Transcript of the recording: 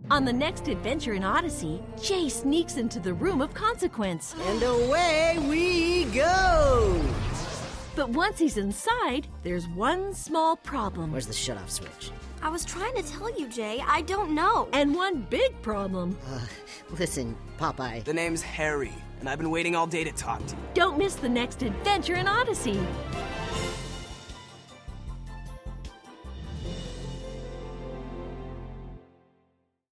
On the next adventure in Odyssey, Jay sneaks into the room of consequence. And away we go! But once he's inside, there's one small problem. Where's the shut-off switch? I was trying to tell you, Jay. I don't know. And one big problem. Listen, Popeye. The name's Harry, and I've been waiting all day to talk to you. Don't miss the next adventure in Odyssey.